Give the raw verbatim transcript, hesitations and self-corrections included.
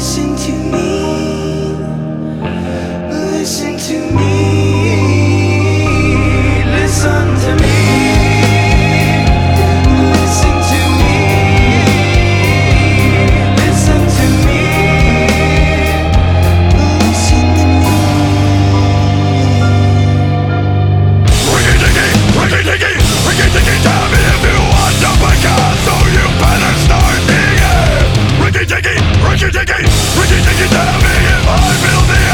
Listen to me, listen to me, listen to me, listen to me, listen to me, listen to me. Ricky Dicky, Ricky Dicky, Ricky Dicky, tell me if you want to break out, so you better start the air. Ricky Dicky, Ricky Dicky, Ricky Dicky, tell me if I feel the